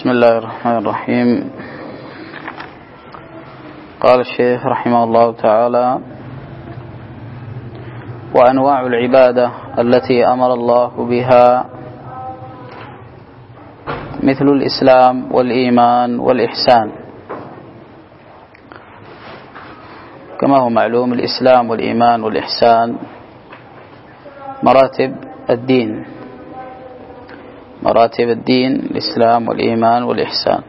بسم الله الرحمن الرحيم. قال الشيخ رحمه الله تعالى: وأنواع العبادة التي أمر الله بها مثل الإسلام والإيمان والإحسان. كما هو معلوم، الإسلام والإيمان والإحسان مراتب الدين، الإسلام والإيمان والإحسان،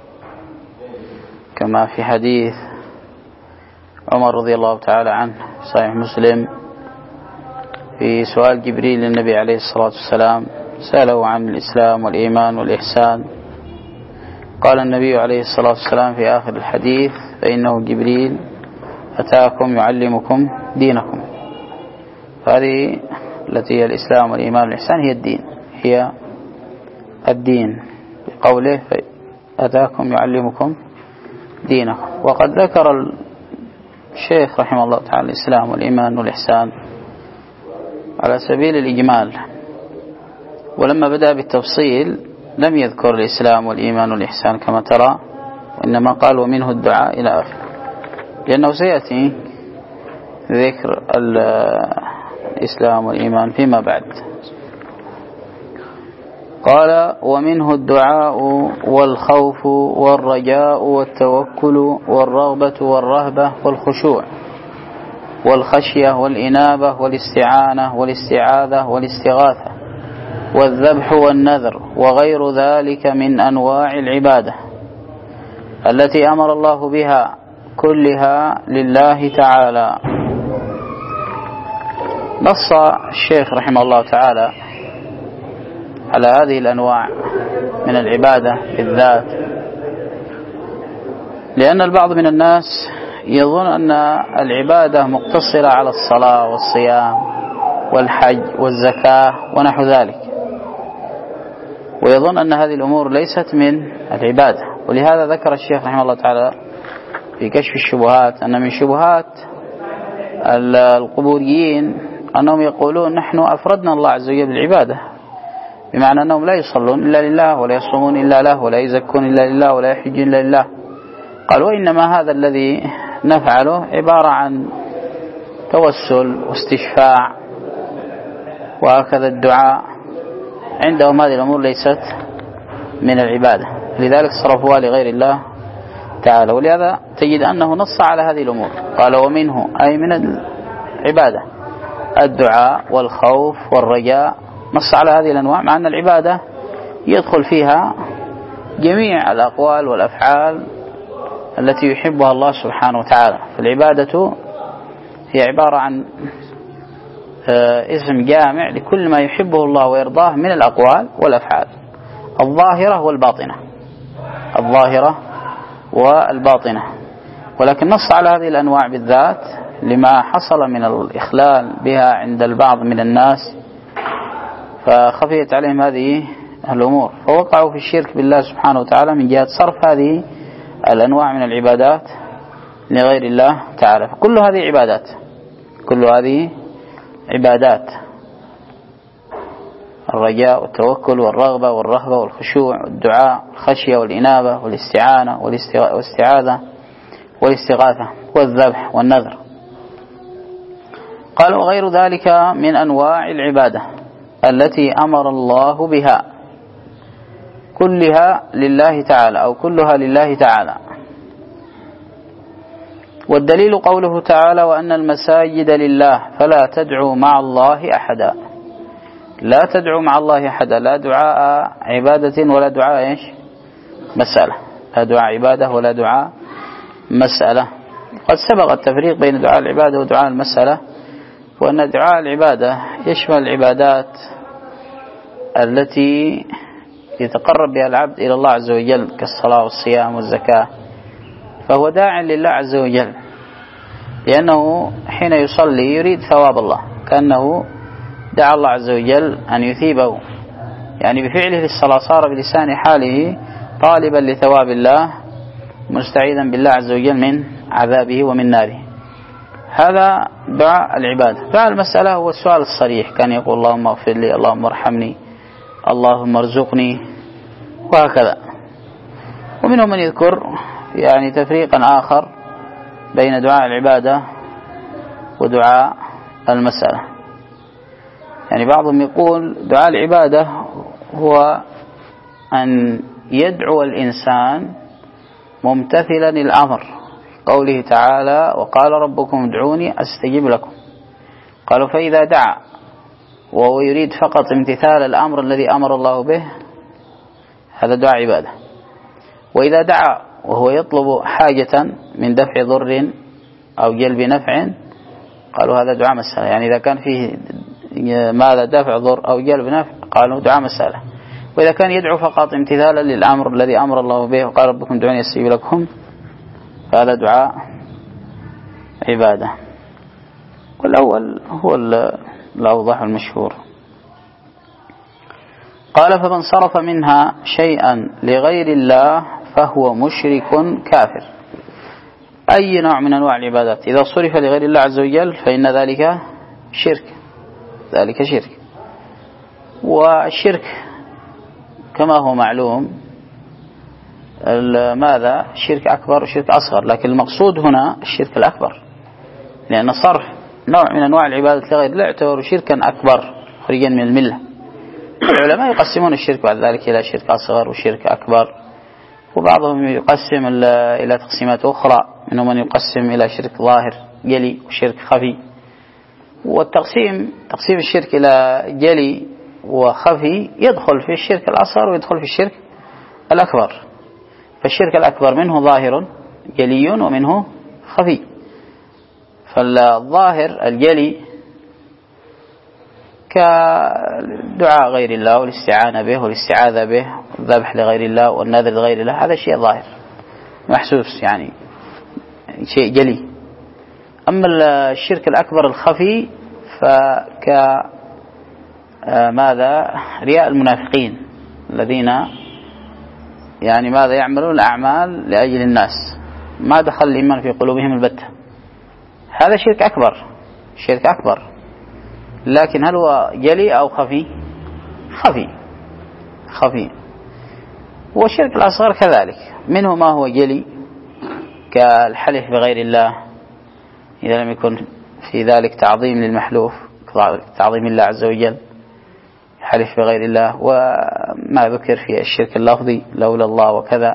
كما في حديث عمر رضي الله تعالى عنه صحيح مسلم في سؤال جبريل للنبي عليه الصلاة والسلام، سأله عن الإسلام والإيمان والإحسان، قال النبي عليه الصلاة والسلام في آخر الحديث: فإنه جبريل أتاكم يعلمكم دينكم. هذه التي هي الإسلام والإيمان والإحسان هي الدين بقوله: أتاكم يعلمكم دينكم. وقد ذكر الشيخ رحمه الله تعالى الإسلام والإيمان والإحسان على سبيل الإجمال، ولما بدأ بالتفصيل لم يذكر الإسلام والإيمان والإحسان كما ترى، وإنما قال: ومنه الدعاء إلى آخره، لأنه سيأتي ذكر الإسلام والإيمان فيما بعد. قال: ومنه الدعاء والخوف والرجاء والتوكل والرغبة والرهبة والخشوع والخشية والإنابة والاستعانة والاستعاذة والاستغاثة والذبح والنذر وغير ذلك من أنواع العبادة التي أمر الله بها كلها لله تعالى. نص الشيخ رحمه الله تعالى على هذه الأنواع من العبادة بالذات، لأن البعض من الناس يظن أن العبادة مقتصرة على الصلاة والصيام والحج والزكاة ونحو ذلك، ويظن أن هذه الأمور ليست من العبادة. ولهذا ذكر الشيخ رحمه الله تعالى في كشف الشبهات أن من شبهات القبوريين أنهم يقولون: نحن أفردنا الله عز وجل بالعبادة، بمعنى أنهم لا يصلون إلا لله ولا يصومون إلا له ولا يزكون إلا لله ولا يحجون إلا لله. قال: وإنما هذا الذي نفعله عبارة عن توسل واستشفاع وهكذا الدعاء، عندهم هذه الأمور ليست من العبادة، لذلك صرفوها لغير الله تعالى. ولهذا تجد أنه نص على هذه الأمور، قال: ومنه أي من العبادة الدعاء والخوف والرجاء، نص على هذه الأنواع، مع أن العبادة يدخل فيها جميع الأقوال والأفعال التي يحبها الله سبحانه وتعالى. فالعبادة هي عبارة عن اسم جامع لكل ما يحبه الله ويرضاه من الأقوال والأفعال الظاهرة والباطنة. ولكن نص على هذه الأنواع بالذات لما حصل من الإخلال بها عند البعض من الناس، فخفيت عليهم هذه الأمور، فوقعوا في الشرك بالله سبحانه وتعالى من جهة صرف هذه الأنواع من العبادات لغير الله تعالى. فكل هذه عبادات، الرجاء والتوكل والرغبة والرهبة والخشوع والدعاء والخشية والإنابة والاستعانة والاستعاذة والاستغاثة والذبح والنذر. قال: وغير ذلك من أنواع العبادة التي أمر الله بها كلها لله تعالى أو كلها لله تعالى. والدليل قوله تعالى: وأن المساجد لله فلا تدعوا مع الله أحدا. لا تدعوا مع الله أحدا، لا دعاء عبادة ولا دعاء مسألة، لا دعاء عبادة ولا دعاء مسألة. قد سبق التفريق بين دعاء العبادة ودعاء المسألة، وأن دعاء العبادة يشمل العبادات التي يتقرب بها العبد إلى الله عز وجل كالصلاة والصيام والزكاة، فهو داع لله عز وجل، لأنه حين يصلي يريد ثواب الله، كأنه دعا الله عز وجل أن يثيبه، يعني بفعله للصلاة صار بلسان حاله طالبا لثواب الله مستعيذا بالله عز وجل من عذابه ومن ناره. هذا دعاء العبادة. دعاء المسألة هو السؤال الصريح، كان يقول: اللهم اغفر لي، اللهم ارحمني، اللهم ارزقني، وهكذا. ومنهم من يذكر يعني تفريقا آخر بين دعاء العبادة ودعاء المسألة. يعني بعضهم يقول دعاء العبادة هو أن يدعو الإنسان ممتثلا الأمر، قوله تعالى وقال ربكم ادعوني أستجب لكم. قالوا فإذا دعا وهو يريد فقط امتثال الأمر الذي أمر الله به هذا دعاء عبادة، وإذا دعا وهو يطلب حاجة من دفع ضر أو جلب نفع قالوا هذا دعاء مسألة. يعني إذا كان فيه ماذا دفع ضر أو جلب نفع قالوا دعاء مسألة. وإذا كان يدعو فقط امتثالا للأمر الذي أمر الله به وقال ربكم ادعوني أستجب لكم فهذا دعاء عبادة. والأول هو الأوضح المشهور. قال فمن صرف منها شيئا لغير الله فهو مشرك كافر. أي نوع من أنواع العبادات إذا صرف لغير الله عز وجل فإن ذلك شرك، ذلك شرك. والشرك كما هو معلوم ماذا شرك أكبر وشرك أصغر، لكن المقصود هنا الشرك الأكبر، لأن صرف نوع من أنواع العبادة لغير الله يعتبر شركا أكبر خارجا من الملة. العلماء يقسمون الشرك بعد ذلك إلى شرك أصغر وشرك أكبر، وبعضهم يقسم إلى تقسيمات أخرى، منهم من يقسم إلى شرك ظاهر جلي وشرك خفي. والتقسيم تقسيم الشرك إلى جلي وخفي يدخل في الشرك الأصغر ويدخل في الشرك الأكبر. فالشرك الأكبر منه ظاهر جلي ومنه خفي. فالظاهر الجلي كدعاء غير الله والاستعانة به والاستعاذة به والذبح لغير الله والنذر لغير الله، هذا شيء ظاهر محسوس، يعني شيء جلي. أما الشرك الأكبر الخفي ماذا رياء المنافقين الذين يعني ماذا يعملون الأعمال لأجل الناس، ما دخل الإيمان في قلوبهم البتة، هذا شرك أكبر، شرك أكبر. لكن هل هو جلي أو خفي؟ خفي. والشرك الأصغر كذلك منه ما هو جلي كالحلف بغير الله إذا لم يكن في ذلك تعظيم للمحلوف، تعظيم الله عز وجل، حلف بغير الله. وما ذكر في الشرك اللفظي لولا الله وكذا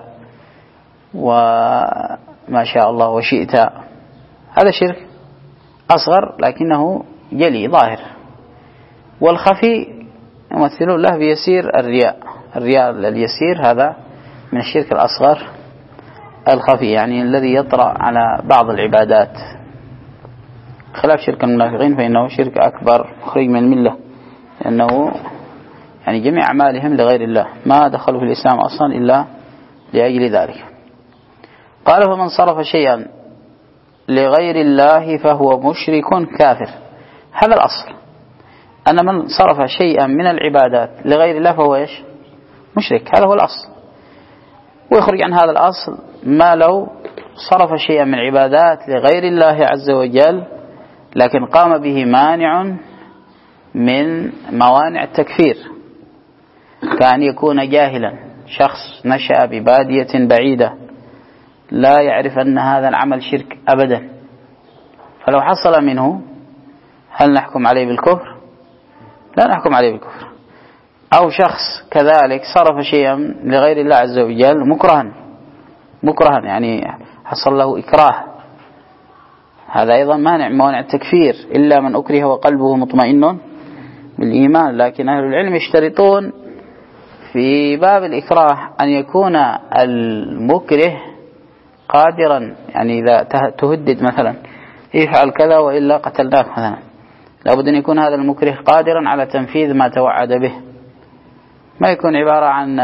وما شاء الله وشئت، هذا شرك أصغر لكنه جلي ظاهر. والخفي يمثلون له بيسير الرياء اليسير، هذا من الشرك الأصغر الخفي، يعني الذي يطرأ على بعض العبادات، خلاف شرك المنافقين فإنه شرك أكبر مخرج من الملة، لأنه يعني جميع أعمالهم لغير الله، ما دخلوا في الإسلام أصلا إلا لأجل ذلك. قال فمن صرف شيئا لغير الله فهو مشرك كافر. هذا الأصل، أن من صرف شيئا من العبادات لغير الله فهو إيش؟ مشرك، هذا هو الأصل. ويخرج عن هذا الأصل ما لو صرف شيئا من العبادات لغير الله عز وجل لكن قام به مانع من موانع التكفير، كأن يكون جاهلا، شخص نشأ ببادية بعيدة لا يعرف أن هذا العمل شرك أبدا، فلو حصل منه هل نحكم عليه بالكفر؟ لا نحكم عليه بالكفر. أو شخص كذلك صرف شيئا لغير الله عز وجل مكرها يعني حصل له إكراه، هذا أيضا مانع من موانع التكفير، إلا من أكره وقلبه مطمئن بالإيمان. لكن أهل العلم يشترطون في باب الإكراه أن يكون المكره قادرا، يعني إذا تهدد مثلا يفعل كذا وإلا قتلناك مثلا، لابد أن يكون هذا المكره قادرا على تنفيذ ما توعد به، ما يكون عبارة عن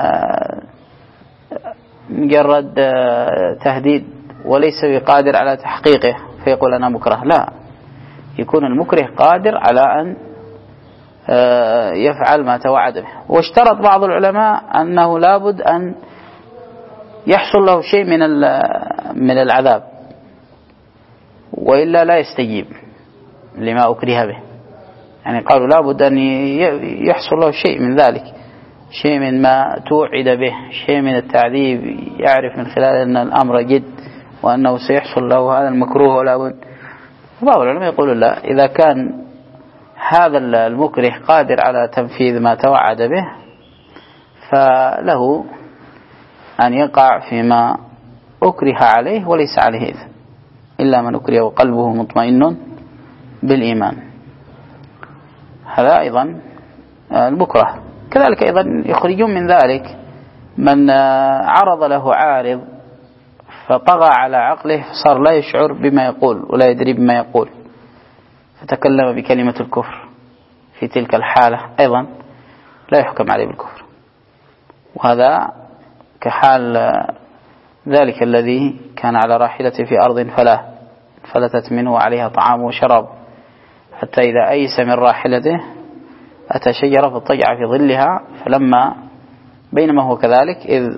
مجرد تهديد وليس بقادر على تحقيقه فيقول أنا مكره، لا، يكون المكره قادر على أن يفعل ما توعد به. واشترط بعض العلماء أنه لابد أن يحصل له شيء من العذاب وإلا لا يستجيب لما أكره به، يعني قالوا لابد أن يحصل له شيء من ذلك، شيء من ما توعد به، شيء من التعذيب، يعرف من خلال أن الأمر جد وأنه سيحصل له هذا المكروه ولا بد. بعض العلماء يقولون لا، إذا كان هذا المكره قادر على تنفيذ ما توعد به فله أن يقع فيما أكره عليه وليس عليه إثم، إلا من أكره وقلبه مطمئن بالإيمان. هذا أيضا المكره. كذلك أيضا يخرجون من ذلك من عرض له عارض فطغى على عقله فصار لا يشعر بما يقول ولا يدري بما يقول، فتكلم بكلمة الكفر في تلك الحالة، أيضا لا يحكم عليه بالكفر. وهذا كحال ذلك الذي كان على راحلته في أرض فلتت منه وعليها طعام وشراب، حتى إذا أيس من راحلته أتى شجرة فاضطجع في ظلها، فلما بينما هو كذلك إذ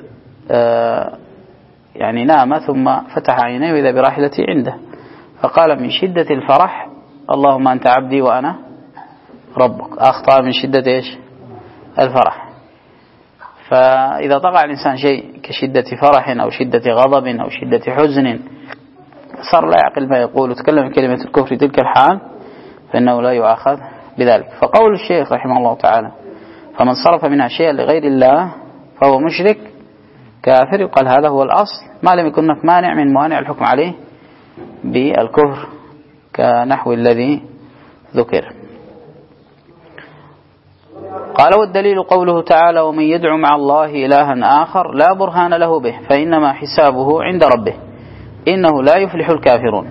يعني نام ثم فتح عينيه وإذا براحلتي عنده، فقال من شدة الفرح اللهم أنت عبدي وأنا ربك. أخطأ من شدة إيش؟ الفرح. فإذا طغى الإنسان شيء كشدة فرح أو شدة غضب أو شدة حزن صار لا يعقل ما يقول وتكلم كلمة الكفر في تلك الحال فإنه لا يؤاخذ بذلك. فقول الشيخ رحمه الله تعالى فمن صرف منها شيئا لغير الله فهو مشرك كافر، يقال هذا هو الأصل ما لم يكن هناك مانع من موانع الحكم عليه بالكفر كنحو الذي ذكر. قال والدليل قوله تعالى ومن يدعو مع الله إلها آخر لا برهان له به فإنما حسابه عند ربه إنه لا يفلح الكافرون.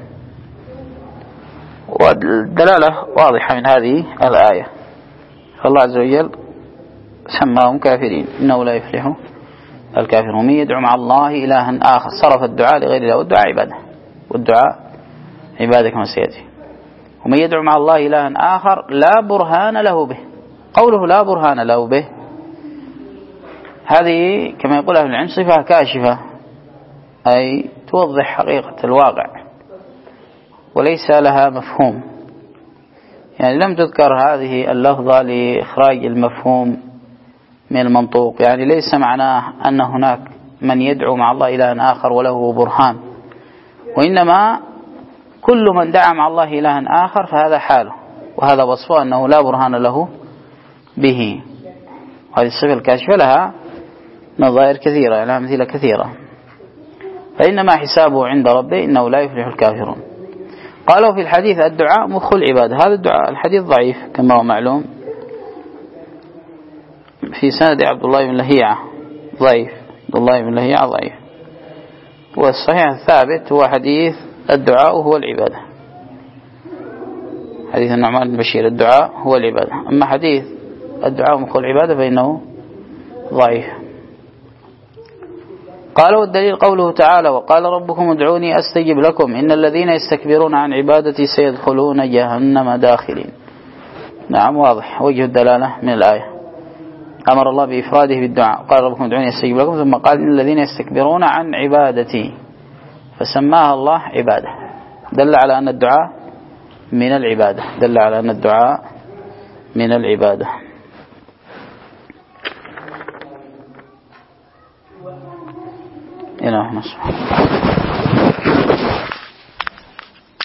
والدلالة واضحة من هذه الآية، فالله عز وجل سماهم كافرين، إنه لا يفلح الكافرون. ومن يدعو مع الله إلها آخر صرف الدعاء لغير الله، والدعاء عبادة، والدعاء عبادة كما سيأتي. ومن يدعو مع الله إلها آخر لا برهان له به، قوله لا برهان له به هذه كما يقول أهل العلم صفة كاشفة، أي توضح حقيقة الواقع وليس لها مفهوم، يعني لم تذكر هذه اللفظة لإخراج المفهوم من المنطوق، يعني ليس معناه أن هناك من يدعو مع الله إلها آخر وله برهان، وإنما كل من دعا مع الله إلها آخر فهذا حاله وهذا وصفه أنه لا برهان له به. هذه الصفة الكاشفة لها نظائر كثيرة، لها أمثلة كثيرة. فإنما حسابه عند ربه إنه لا يفلح الكافرون. قالوا في الحديث الدعاء مخ العبادة، هذا الدعاء الحديث ضعيف كما هو معلوم، في سند عبد الله بن لهيعة ضعيف، عبد الله بن لهيعة ضعيف. والصحيح الثابت هو حديث الدعاء هو العبادة، حديث النعمان بن بشير الدعاء هو العبادة. أما حديث الدعاء مخ العبادة فإنه ضعيف. قالوا الدليل قوله تعالى وقال ربكم ادعوني أستجب لكم إن الذين يستكبرون عن عبادتي سيدخلون جهنم داخلين. نعم واضح وجه الدلالة من الآية، أمر الله بإفراده بالدعاء، قال ربكم ادعوني أستجب لكم، ثم قال إن الذين يستكبرون عن عبادتي فسماها الله عبادة، دل على أن الدعاء من العبادة، دل على أن الدعاء من العبادة. إلى نصف